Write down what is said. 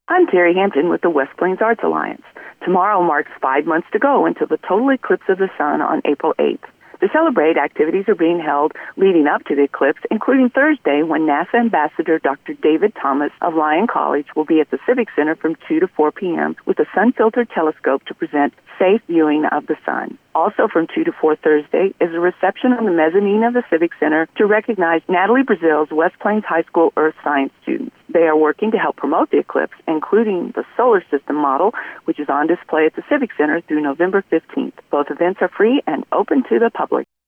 I'm Terry Hampton with the West Plains Arts Alliance. Tomorrow marks 5 months to go until the total eclipse of the sun on April 8th. To celebrate, activities are being held leading up to the eclipse, including Thursday when NASA Ambassador Dr. David Thomas of Lyon College will be at the Civic Center from 2 to 4 p.m. with a sun-filtered telescope to present safe viewing of the sun. Also from 2 to 4 Thursday is a reception on the mezzanine of the Civic Center to recognize Natalie Brazil's West Plains High School Earth Science students. They are working to help promote the eclipse, including the solar system model, which is on display at the Civic Center through November 15th. Both events are free and open to the public.